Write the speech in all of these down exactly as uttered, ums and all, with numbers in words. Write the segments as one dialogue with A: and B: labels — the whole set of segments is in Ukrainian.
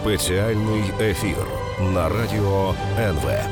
A: Спеціальний ефір на радіо ен ве.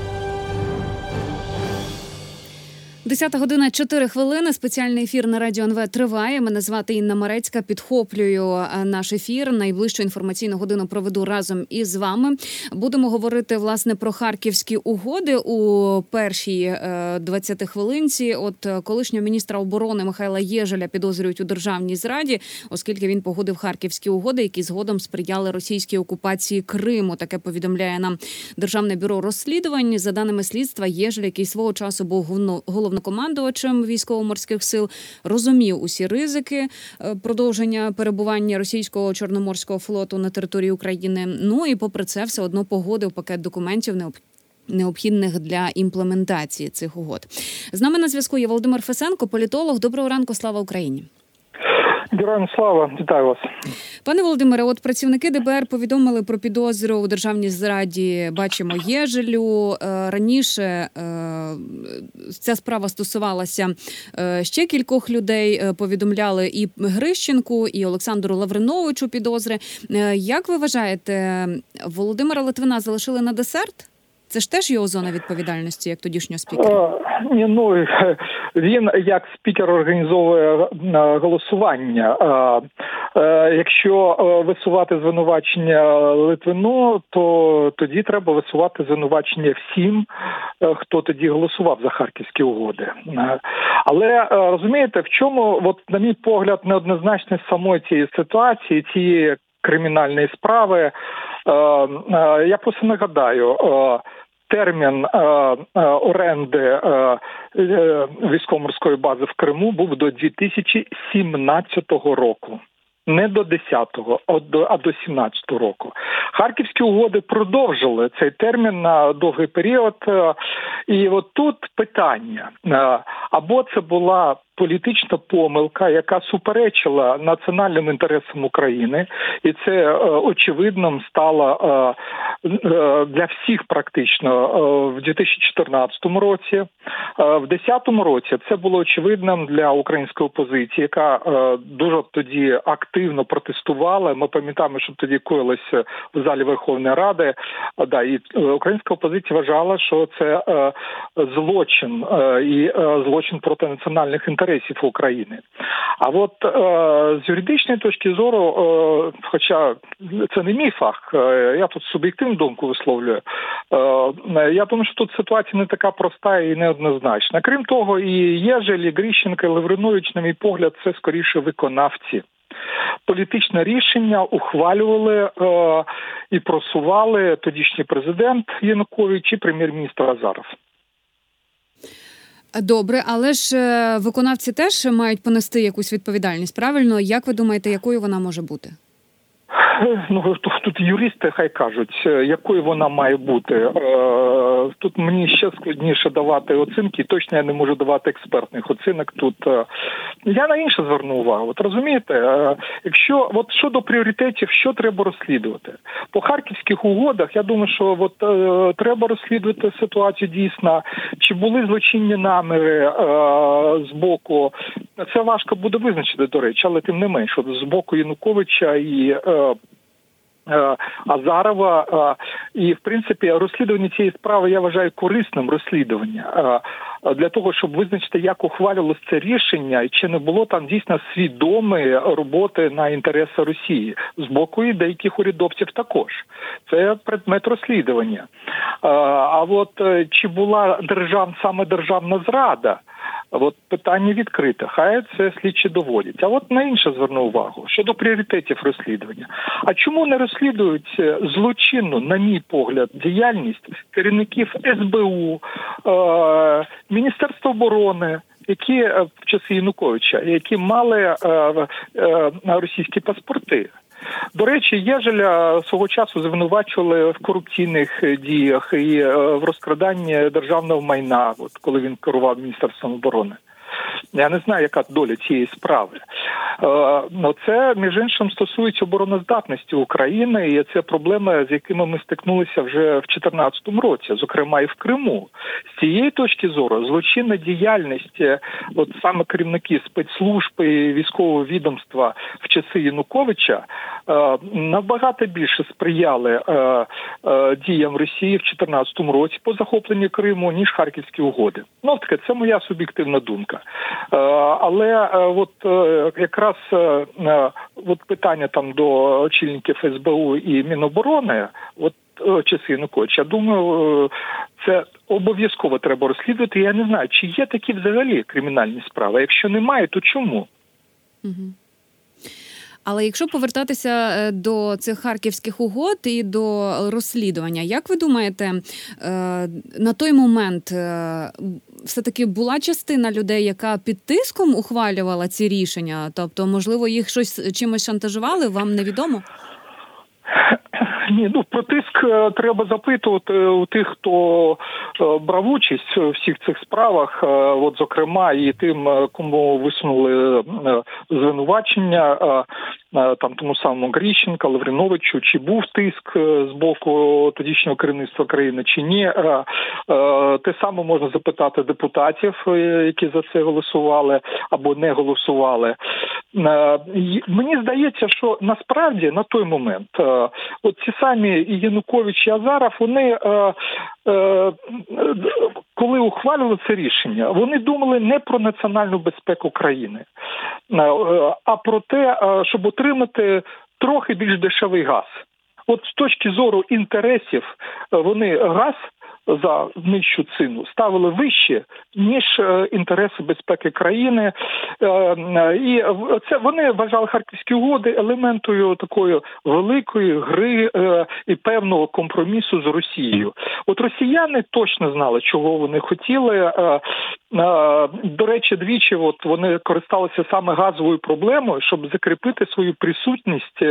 B: десята година чотири хвилини. Спеціальний ефір на радіо ен ве триває. Мене звати Інна Марецька. Підхоплюю наш ефір. Найближчу інформаційну годину проведу разом із вами. Будемо говорити, власне, про харківські угоди у першій двадцятихвилинці. От колишнього міністра оборони Михайла Єжеля підозрюють у державній зраді, оскільки він погодив харківські угоди, які згодом сприяли російській окупації Криму. Таке повідомляє нам Державне бюро розслідувань. За даними слідства, Єжель, який свого часу був головнокомандувачем командувачем військово-морських сил, розумів усі ризики продовження перебування російського Чорноморського флоту на території України. Ну і попри це все одно погодив пакет документів необхідних для імплементації цих угод. З нами на зв'язку є Володимир Фесенко, політолог. Доброго ранку, слава Україні.
C: Героям слава, вітаю вас.
B: Пане Володимире, от працівники де бе ер повідомили про підозру у державній зраді, бачимо, Єжелю. Раніше ця справа стосувалася ще кількох людей, повідомляли і Грищенку, і Олександру Лавриновичу підозри. Як ви вважаєте, Володимира Литвина залишили на десерт? Це ж теж його зона відповідальності, як тодішнього спікера?
C: Е, ні, ну, він як спікер організовує голосування. Е, е, якщо висувати звинувачення Литвину, то тоді треба висувати звинувачення всім, хто тоді голосував за харківські угоди. Е, але, розумієте, в чому, от, на мій погляд, неоднозначність самої цієї ситуації, цієї кримінальної справи. Е, е, я просто нагадаю, е, термін е, е, оренди е, е, військово-морської бази в Криму був до дві тисячі сімнадцятого року. Не до десятого, а до, а до сімнадцятого року. Харківські угоди продовжили цей термін на довгий період. І от тут питання. Або це була політична помилка, яка суперечила національним інтересам України, і це очевидним стало для всіх практично в дві тисячі чотирнадцятому році. В дві тисячі десятому році це було очевидним для української опозиції, яка дуже тоді активно протестувала. Ми пам'ятаємо, що тоді коїлося в залі Верховної Ради. Да, і українська опозиція вважала, що це злочин і злочин проти національних інтересів України. А от з юридичної точки зору, хоча це не мій фах, я тут суб'єктивну думку висловлюю, я думаю, що тут ситуація не така проста і неоднозначна. Крім того, і Єжель, і Грищенко, і Лавринович, на мій погляд, це скоріше виконавці. Політичне рішення ухвалювали е, і просували тодішній президент Янукович і прем'єр-міністр Азаров.
B: Добре, але ж виконавці теж мають понести якусь відповідальність, правильно? Як ви думаєте, якою вона може бути?
C: Ну, тут юристи хай кажуть, якою вона має бути. Тут мені ще складніше давати оцінки, точно я не можу давати експертних оцінок тут. Я на інше зверну увагу. От розумієте, якщо от щодо пріоритетів, що треба розслідувати? По харківських угодах, я думаю, що от треба розслідувати ситуацію дійсно, чи були злочинні наміри з боку. Це важко буде визначити, до речі, але тим не менш, от з боку Януковича і Азарова. І, в принципі, розслідування цієї справи я вважаю корисним розслідуванням для того, щоб визначити, як ухвалювалося це рішення, і чи не було там дійсно свідомої роботи на інтереси Росії. З боку і деяких урядовців також. Це предмет розслідування. А от чи була держав, саме державна зрада, от питання відкрите, хай це слідчі доводять. А от на інше зверну увагу, щодо пріоритетів розслідування. А чому не розслідують злочинну, на мій погляд, діяльність керівників ес бе у, е, Міністерства оборони, які в часи Януковича, які мали е, е, російські паспорти? До речі, Єжеля свого часу звинувачували в корупційних діях і в розкраданні державного майна, от коли він керував Міністерством оборони. Я не знаю, яка доля цієї справи. Ну, це, між іншим, стосується обороноздатності України, і це проблеми, з якими ми стикнулися вже в дві тисячі чотирнадцятому році, зокрема і в Криму. З цієї точки зору злочинна діяльність, от саме керівники спецслужб і військового відомства в часи Януковича набагато більше сприяли діям Росії в дві тисячі чотирнадцятому році по захопленню Криму, ніж Харківські угоди. Ну, таке, це моя суб'єктивна думка. Але от якраз от питання там до очільників ес бе у і Міноборони, от часи Януковича, я думаю, це обов'язково треба розслідувати. Я не знаю, чи є такі взагалі кримінальні справи. Якщо немає, то чому?
B: Угу. Але якщо повертатися до цих харківських угод і до розслідування, як ви думаєте, на той момент все-таки була частина людей, яка під тиском ухвалювала ці рішення? Тобто, можливо, їх щось чимось шантажували, вам невідомо?
C: Ні, ну про тиск треба запитувати у тих, хто брав участь у всіх цих справах, от зокрема і тим, кому висунули звинувачення, там тому самому Грищенко, Лавриновичу, чи був тиск з боку тодішнього керівництва країни, чи ні. Те саме можна запитати депутатів, які за це голосували або не голосували. Мені здається, що насправді на той момент от ці самі і Янукович, і Азаров, вони, коли ухвалювали це рішення, вони думали не про національну безпеку країни, а про те, щоб отримати трохи більш дешевий газ. От з точки зору інтересів вони газ за нижчу ціну ставили вище, ніж інтереси безпеки країни. І це вони вважали Харківські угоди елементою такої великої гри і певного компромісу з Росією. От росіяни точно знали, чого вони хотіли. До речі, двічі от вони користалися саме газовою проблемою, щоб закріпити свою присутність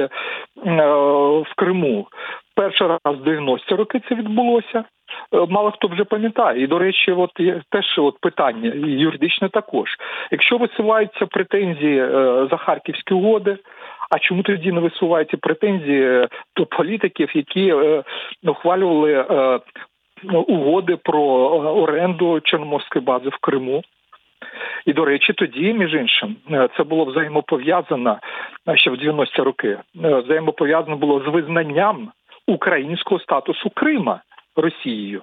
C: в Криму. Перший раз в дев'яності роки це відбулося. Мало хто вже пам'ятає. І, до речі, от є теж от питання, і юридичне також. Якщо висуваються претензії за Харківські угоди, а чому тоді не висуваються претензії до політиків, які ухвалювали угоди про оренду Чорноморської бази в Криму? І, до речі, тоді, між іншим, це було взаємопов'язано ще в дев'яності роки. Взаємопов'язано було з визнанням українського статусу Крима Росією.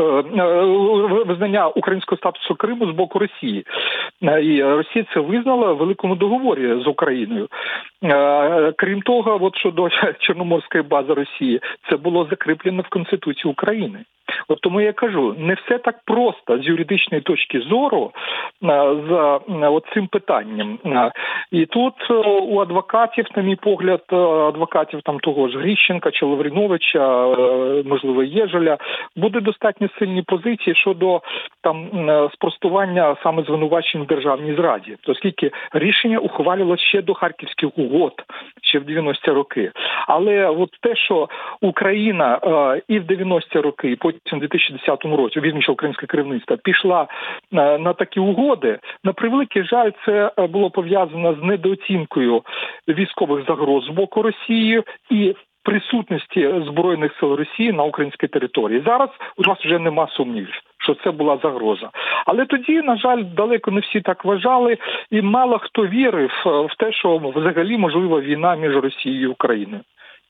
C: Визнання українського статусу Криму з боку Росії. І Росія це визнала в великому договорі з Україною. Крім того, от щодо Чорноморської бази Росії, це було закріплено в Конституції України. От тому я кажу, не все так просто з юридичної точки зору за цим питанням. І тут у адвокатів, на мій погляд, адвокатів там того ж Грищенка чи Лавриновича, можливо, Єжеля, буде достатньо сильні позиції щодо там спростування саме звинувачень в державній зраді, оскільки рішення ухвалювалося ще до Харківських угод, ще в дев'яності роки. Але от те, що Україна і в дев'яності роки, і потім в дві тисячі десятому році, вірніше українське керівництво, пішла на, на такі угоди, на превеликий жаль, це було пов'язано з недооцінкою військових загроз з боку Росії і присутності Збройних сил Росії на українській території. Зараз у нас вже нема сумнівів, що це була загроза. Але тоді, на жаль, далеко не всі так вважали, і мало хто вірив в те, що взагалі можлива війна між Росією і Україною.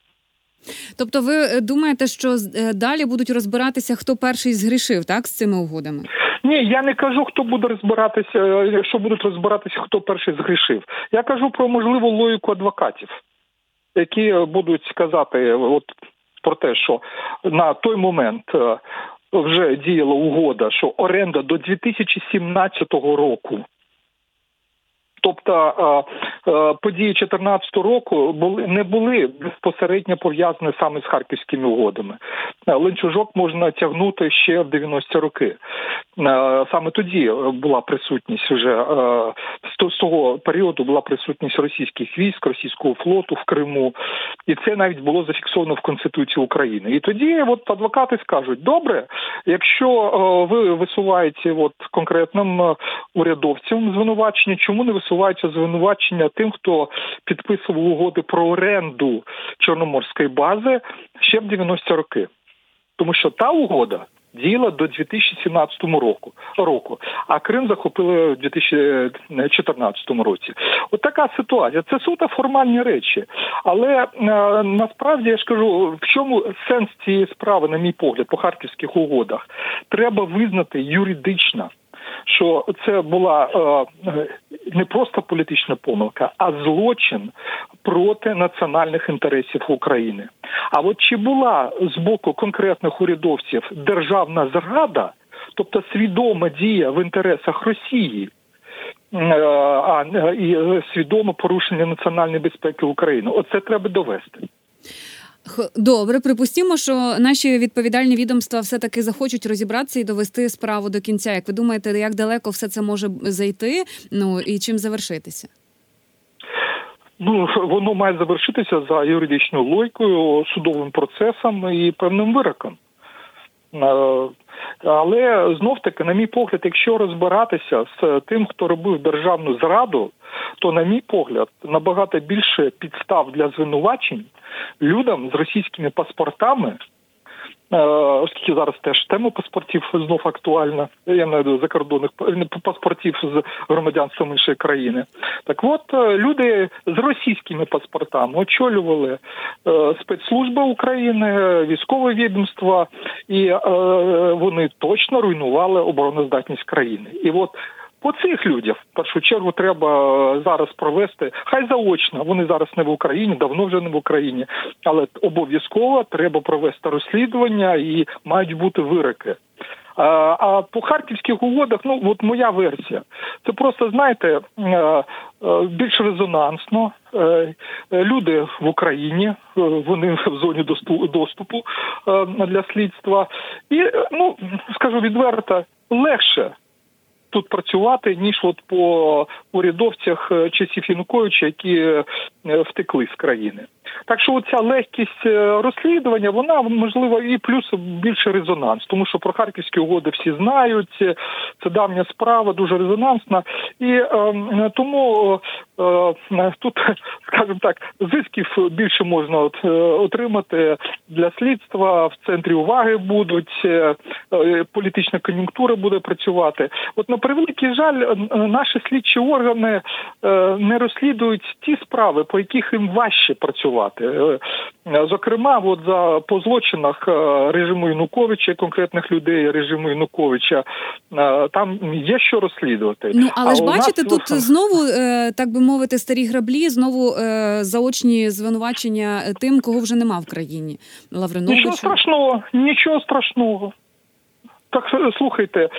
B: Тобто ви думаєте, що далі будуть розбиратися, хто перший згрішив, так, з цими угодами?
C: Ні, я не кажу, хто буде розбиратися, що будуть розбиратися, хто перший згрішив. Я кажу про можливу логіку адвокатів, які будуть сказати от про те, що на той момент вже діяла угода, що оренда до дві тисячі сімнадцятого року, Тобто події чотирнадцятого року були не були безпосередньо пов'язані саме з харківськими угодами. Ланцюжок можна тягнути ще в дев'яності роки. Саме тоді була присутність вже з того періоду була присутність російських військ, російського флоту в Криму, і це навіть було зафіксовано в Конституції України. І тоді от адвокати скажуть: добре, якщо ви висуваєте от конкретним урядовцям звинувачення, чому не висувається звинувачення тим, хто підписував угоди про оренду Чорноморської бази ще в дев'яності роки? Тому що та угода діяла до дві тисячі сімнадцятого року, року, а Крим захопили в дві тисячі чотирнадцятому році. От така ситуація. Це суто формальні речі. Але е, насправді, я ж кажу, в чому сенс цієї справи, на мій погляд, по харківських угодах? Треба визнати юридично, що це була е, не просто політична помилка, а злочин проти національних інтересів України. А от чи була з боку конкретних урядовців державна зрада, тобто свідома дія в інтересах Росії, а і свідоме порушення національної безпеки України? Оце треба довести.
B: Добре, припустімо, що наші відповідальні відомства все-таки захочуть розібратися і довести справу до кінця. Як ви думаєте, як далеко все це може зайти, ну і чим завершитися?
C: Ну, воно має завершитися за юридичною логікою, судовим процесом і певним вироком. Але, знов-таки, на мій погляд, якщо розбиратися з тим, хто робив державну зраду, то, на мій погляд, набагато більше підстав для звинувачень людям з російськими паспортами, оскільки зараз теж тема паспортів знов актуальна, я знайду закордонних паспортів з громадянством іншої країни. Так от, люди з російськими паспортами очолювали спецслужби України, військове відомство, і вони точно руйнували обороноздатність країни. І от по цих людях, в першу чергу, треба зараз провести, хай заочно, вони зараз не в Україні, давно вже не в Україні, але обов'язково треба провести розслідування і мають бути вироки. А, а по харківських угодах, ну, от моя версія, це просто, знаєте, більш резонансно. Люди в Україні, вони в зоні доступу для слідства. І, ну, скажу відверто, легше тут працювати, ніж от по урядовцях часів Януковича, які втекли з країни. Так що оця легкість розслідування, вона, можливо, і плюс більше резонанс, тому що про харківські угоди всі знають, це давня справа, дуже резонансна, і е, тому е, тут, скажімо так, зисків більше можна от, отримати для слідства, в центрі уваги будуть, е, політична кон'юнктура буде працювати. От, на превеликий жаль, наші слідчі органи е, не розслідують ті справи, по яких їм важче працювати. Зокрема, от за по злочинах режиму Януковича, конкретних людей режиму Януковича, там є що розслідувати.
B: Ну, але
C: а
B: ж бачите,
C: нас...
B: тут знову, так би мовити, старі граблі, знову заочні звинувачення тим, кого вже нема в країні. Лавриновичу.
C: Нічого страшного, нічого страшного. Так, слухайте,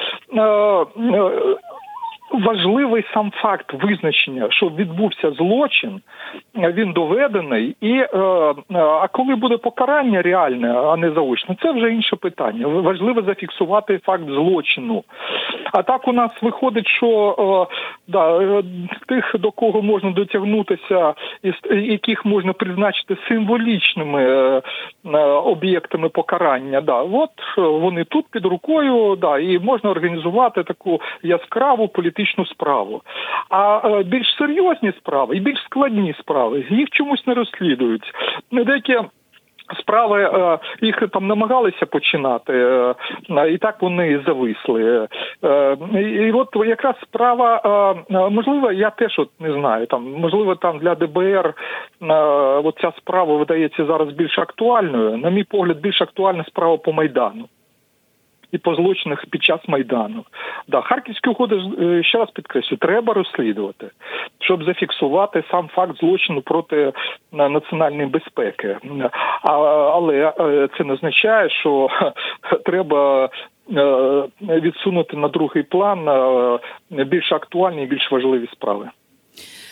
C: важливий сам факт визначення, що відбувся злочин, він доведений, і е, а коли буде покарання реальне, а не заочне, це вже інше питання. Важливо зафіксувати факт злочину. А так у нас виходить, що е, да, тих, до кого можна дотягнутися, яких можна призначити символічними е, об'єктами покарання, да, от вони тут під рукою, да, і можна організувати таку яскраву політичну справу. А більш серйозні справи і більш складні справи, їх чомусь не розслідують. Деякі справи, їх там намагалися починати, і так вони і зависли. І от якраз справа, можливо, я теж от не знаю, там, можливо, там для ДБР от ця справа видається зараз більш актуальною. На мій погляд, більш актуальна справа по Майдану і по злочинах під час Майдану. Да, харківські угоди, ще раз підкреслю, треба розслідувати, щоб зафіксувати сам факт злочину проти національної безпеки. А, але це не означає, що треба відсунути на другий план більш актуальні і більш важливі справи.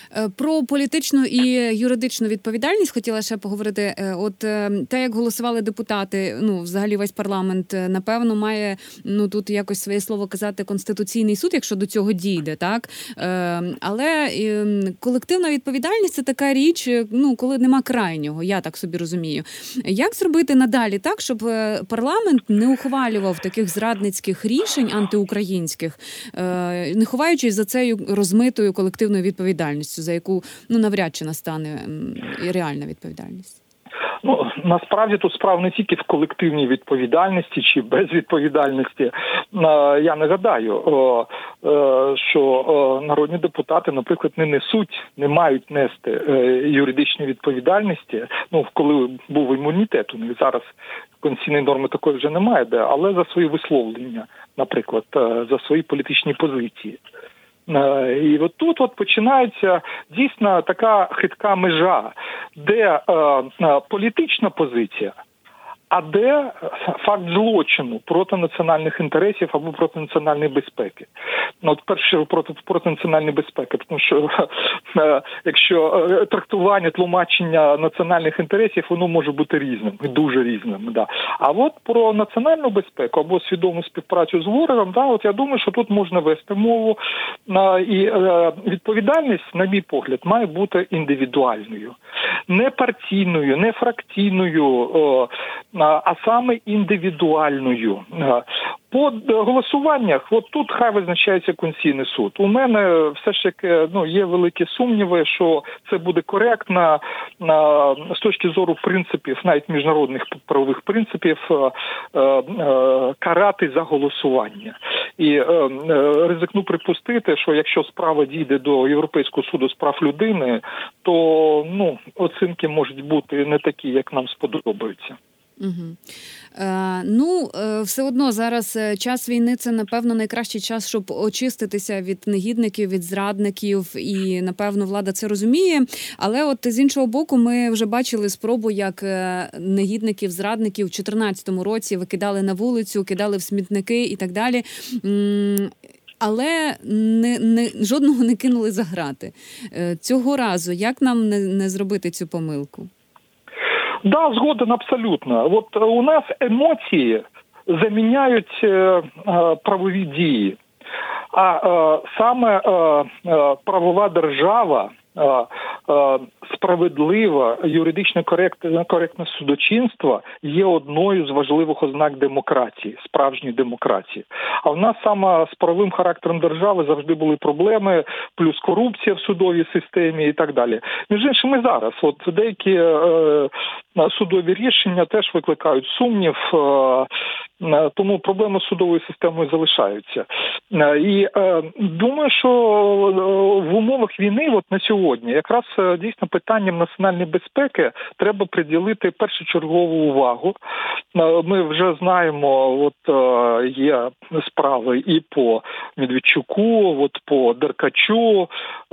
B: Про політичну і юридичну відповідальність хотіла ще поговорити. От те, як голосували депутати, ну, взагалі весь парламент, напевно, має, ну, тут якось своє слово казати Конституційний суд, якщо до цього дійде, так? Але колективна відповідальність – це така річ, ну, коли нема крайнього, я так собі розумію. Як зробити надалі так, щоб парламент не ухвалював таких зрадницьких рішень антиукраїнських, не ховаючись за цією розмитою колективною відповідальністю, за яку, ну, навряд чи настане і реальна відповідальність?
C: Ну, насправді тут справа не тільки в колективній відповідальності чи безвідповідальності. Я не гадаю, що народні депутати, наприклад, не несуть, не мають нести юридичні відповідальності. Ну, коли був імунітет, у них зараз конституційної норми такої вже немає, де, але за свої висловлення, наприклад, за свої політичні позиції. І от тут от починається дійсно така хитка межа, де е, е, політична позиція, а де факт злочину проти національних інтересів або проти національної безпеки. Ну, от перше проти, проти національної безпеки, тому що е, якщо е, трактування, тлумачення національних інтересів, воно може бути різним, дуже різним. Да. А от про національну безпеку або свідому співпрацю з ворогом, да, от я думаю, що тут можна вести мову. Е, і е, відповідальність, на мій погляд, має бути індивідуальною. Не партійною, не фракційною, е, а саме індивідуальною. По голосуваннях, от тут хай визначається Конституційний суд. У мене все ж таки, ну, є великі сумніви, що це буде коректно з точки зору принципів, навіть міжнародних правових принципів, карати за голосування. І ризикну припустити, що якщо справа дійде до Європейського суду з прав людини, то, ну, оцінки можуть бути не такі, як нам сподобаються.
B: Угу. Е, ну, е, все одно зараз час війни – це, напевно, найкращий час, щоб очиститися від негідників, від зрадників, і, напевно, влада це розуміє. Але от з іншого боку, ми вже бачили спробу, як негідників, зрадників в чотирнадцятому році викидали на вулицю, кидали в смітники і так далі. Але не, не, жодного не кинули за грати. Е, цього разу як нам не, не зробити цю помилку?
C: Да, згоден абсолютно. От у нас емоції заміняють е, е, правові дії. А е, саме е, е, правова держава, е, е, справедливе, юридично коректне, коректне судочинство є одною з важливих ознак демократії, справжньої демократії. А в нас саме з правовим характером держави завжди були проблеми, плюс корупція в судовій системі і так далі. Між іншим, і зараз от деякі е, судові рішення теж викликають сумнів, е, тому проблеми з судовою системою залишаються. І е, думаю, що в умовах війни от на сьогодні якраз дійсно питанням національної безпеки треба приділити першочергову увагу. Ми вже знаємо, от є справи і по Медведчуку, от по Деркачу,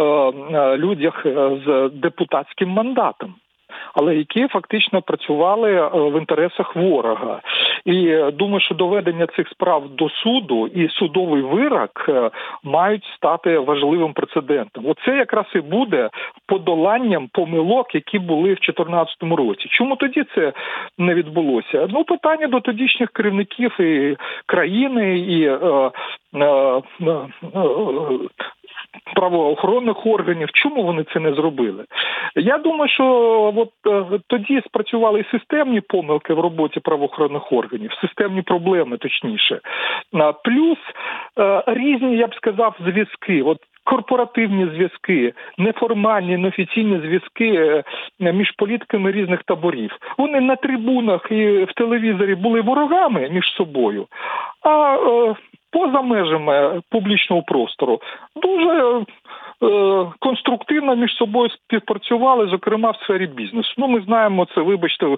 C: людях з депутатським мандатом, але які фактично працювали в інтересах ворога. І думаю, що доведення цих справ до суду і судовий вирок мають стати важливим прецедентом. Оце якраз і буде подоланням помилок, які були в дві тисячі чотирнадцятому році. Чому тоді це не відбулося? Ну, питання до тодішніх керівників і країни, і е, е, е, правоохоронних органів. Чому вони це не зробили? Я думаю, що от е, тоді спрацювали і системні помилки в роботі правоохоронних органів, системні проблеми, точніше. А, плюс е, різні, я б сказав, зв'язки. От корпоративні зв'язки, неформальні, неофіційні зв'язки між політиками різних таборів. Вони на трибунах і в телевізорі були ворогами між собою, а е, поза межами публічного простору дуже е, конструктивно між собою співпрацювали, зокрема в сфері бізнесу. Ну, ми знаємо це, вибачте,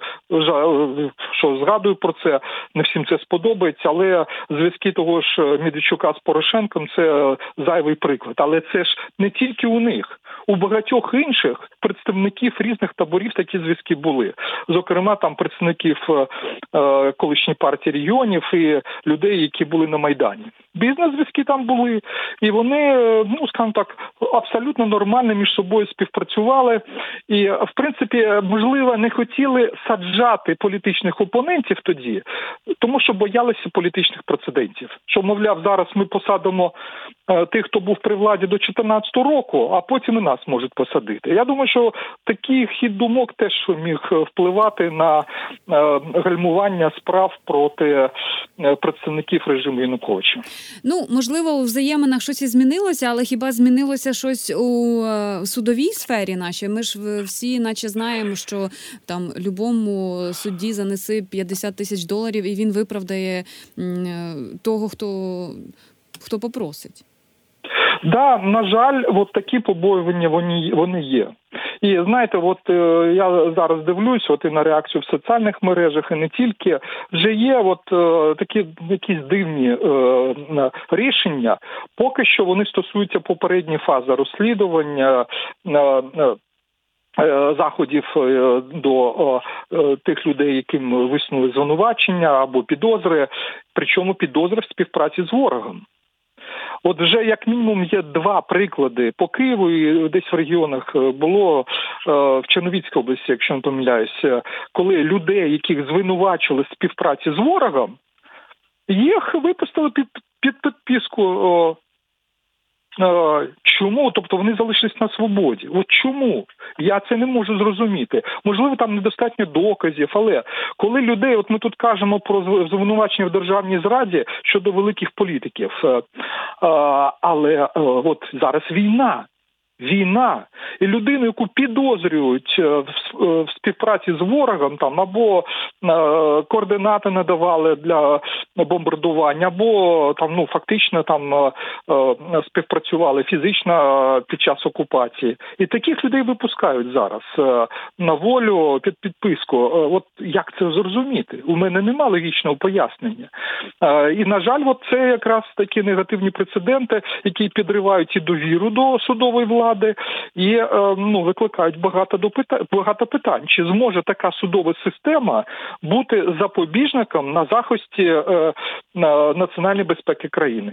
C: що згадую про це, не всім це сподобається, але зв'язки того ж Медведчука з Порошенком – це зайвий приклад. Але це ж не тільки у них. у багатьох інших представників різних таборів такі зв'язки були. Зокрема, там представників е, колишньої партії регіонів і людей, які були на Майдані. Бізнес-зв'язки там були, і вони, ну, скажімо так, абсолютно нормально між собою співпрацювали. І, в принципі, можливо, не хотіли саджати політичних опонентів тоді, тому що боялися політичних прецедентів. Що, мовляв, зараз ми посадимо е, тих, хто був при владі до чотирнадцятого року, а потім і нас можуть посадити. Я думаю, що такий хід думок теж міг впливати на е, гальмування справ проти е, представників режиму Януковича.
B: Ну, можливо, у взаєминах щось і змінилося, але хіба змінилося щось у е, судовій сфері нашій? Ми ж всі наче знаємо, що там любому судді занеси п'ятдесят тисяч доларів, і він виправдає м, того, хто, хто попросить.
C: Да, на жаль, от такі побоювання вони, вони є. І знаєте, от е, я зараз дивлюсь, от і на реакцію в соціальних мережах, і не тільки, вже є от е, такі якісь дивні е, рішення, поки що вони стосуються попередньої фази розслідування, е, е, заходів до тих людей, яким висунули звинувачення або підозри, причому підозри в співпраці з ворогом. От вже як мінімум є два приклади по Києву і десь в регіонах було в Чернівецькій області, якщо не помиляюся, коли людей, яких звинувачили в співпраці з ворогом, їх випустили під, під підписку. Чому? Тобто вони залишились на свободі. От чому? Я це не можу зрозуміти. Можливо, там недостатньо доказів, але коли людей, от ми тут кажемо про звинувачення в державній зраді щодо великих політиків, але от зараз війна. Війна. І людину, яку підозрюють в співпраці з ворогом, там, або координати надавали для бомбардування, або там, ну, фактично там співпрацювали фізично під час окупації. І таких людей випускають зараз на волю під підписку. От як це зрозуміти? У мене немає логічного пояснення. І, на жаль, от це якраз такі негативні прецеденти, які підривають і довіру до судової влади, і ну, викликають багато, допита... багато питань. Чи зможе така судова система бути запобіжником на захисті е, на національної безпеки країни?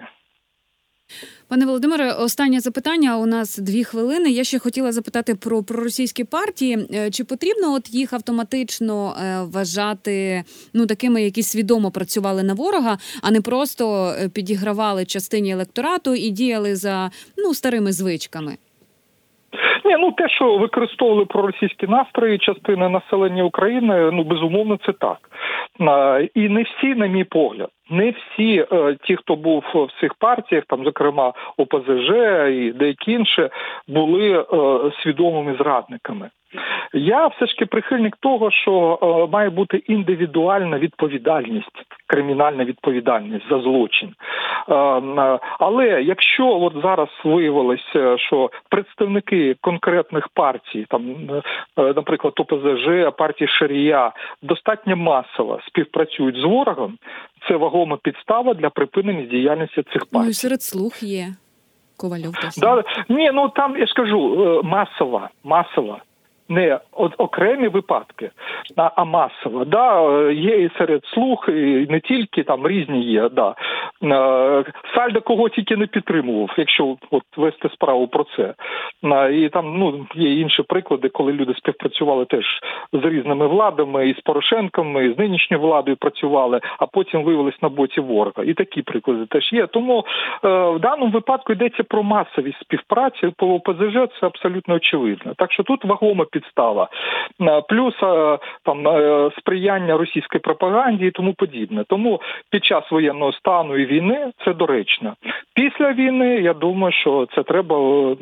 B: Пане Володимире, останнє запитання, у нас дві хвилини. Я ще хотіла запитати про проросійські партії. Чи потрібно от їх автоматично вважати, ну, такими, які свідомо працювали на ворога, а не просто підігравали частині електорату і діяли за, ну, старими звичками?
C: Ні, ну те, що використовували проросійські настрої частини населення України, ну, безумовно, це так. І не всі, на мій погляд, не всі е, ті, хто був в цих партіях, там, зокрема, О Пе Зе Же і деякі інші, були е, свідомими зрадниками. Я все ж таки прихильник того, що е, має бути індивідуальна відповідальність, кримінальна відповідальність за злочин. Е, е, але якщо от зараз виявилося, що представники конкретних партій, там, е, наприклад, О Пе Зе Же, партії Шарія, достатньо масово співпрацюють з ворогом, це вагома підстава для припинення діяльності цих партій.
B: Ну і серед слуг є Ковальов.
C: Да, ні, ну там, я ж кажу, масова, масова. Не окремі випадки, а, а масово. Да, є і серед слуг, і не тільки, там різні є. Да. Сальдо кого тільки не підтримував, якщо от вести справу про це. І там, ну, є інші приклади, коли люди співпрацювали теж з різними владами, і з Порошенком, і з нинішньою владою працювали, а потім виявились на боці ворога. І такі приклади теж є. Тому е, в даному випадку йдеться про масові співпраці, по О Пе Зе Же це абсолютно очевидно. Так що тут вагома підстава. Плюс там сприяння російській пропаганді і тому подібне. Тому під час воєнного стану і війни це доречно. Після війни, я думаю, що це треба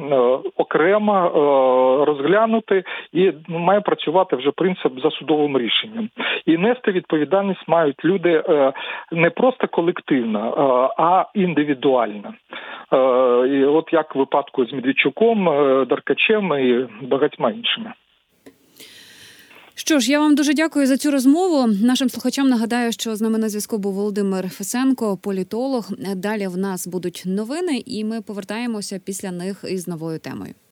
C: окремо розглянути і має працювати вже принцип за судовим рішенням. І нести відповідальність мають люди не просто колективно, а індивідуально. І от як в випадку з Медведчуком, Деркачем і багатьма іншими.
B: Що ж, я вам дуже дякую за цю розмову. Нашим слухачам нагадаю, що з нами на зв'язку був Володимир Фесенко, політолог. Далі в нас будуть новини, і ми повертаємося після них із новою темою.